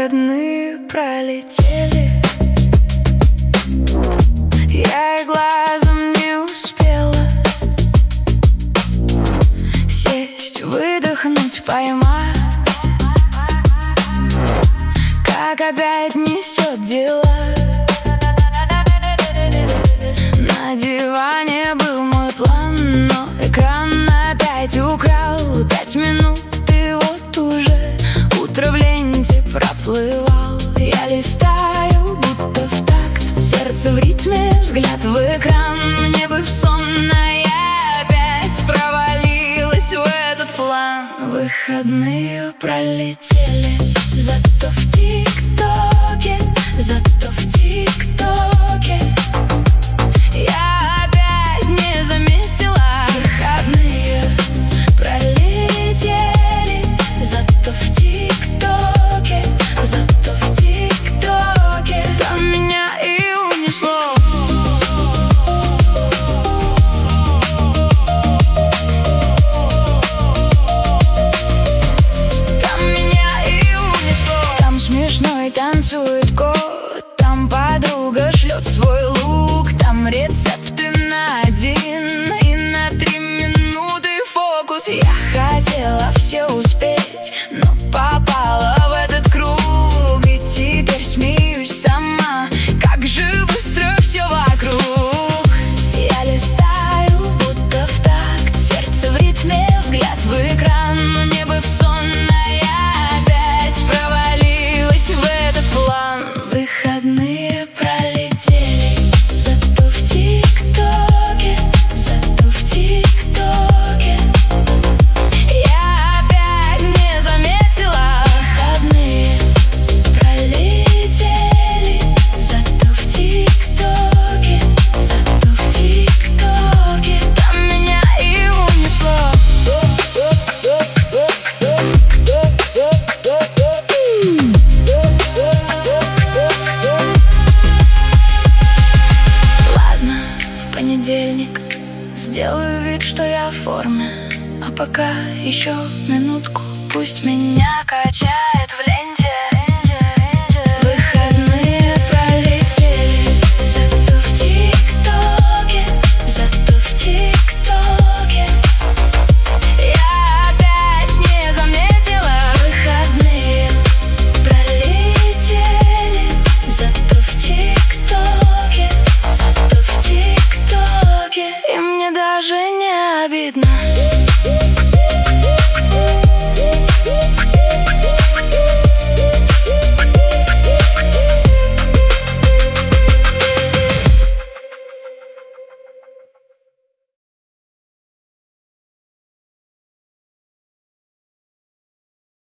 Выходные пролетели, я и глазом не успела сесть, выдохнуть, поймать, как опять несет дела. На диване был мой план, но экран опять украл 5 минут, и вот уже утро в ленте проплывал. Я листаю, будто в такт, сердце в ритме, взгляд в экран. Мне бы в сон, но я опять провалилась в этот план. Выходные пролетели, зато в ТикТоке, зато в ТикТоке я опять не заметила. Выходные пролетели, зато в ТикТоке, зато в ТикТоке там меня и унесло. Там меня и унесло. Там смешной танцует кот, там подруга шлет свой лук, там рецепты на 1 и на 3 минуты фокус. Я хотела все успеть, но попала в этот круг, и теперь смеюсь сама, как же быстро все вокруг. Я листаю, будто в такт, сердце в ритме, взгляд в экран. Мне бы в сон, но я опять провалилась в этот план. Выходные пролетели, зато в ТикТоке, зато в ТикТоке я опять не заметила. Выходные пролетели, зато в ТикТоке, зато в ТикТоке там меня и унесло. Ладно, в понедельник сделаю вид, что я в форме, а пока еще минутку, пусть меня качает в лень.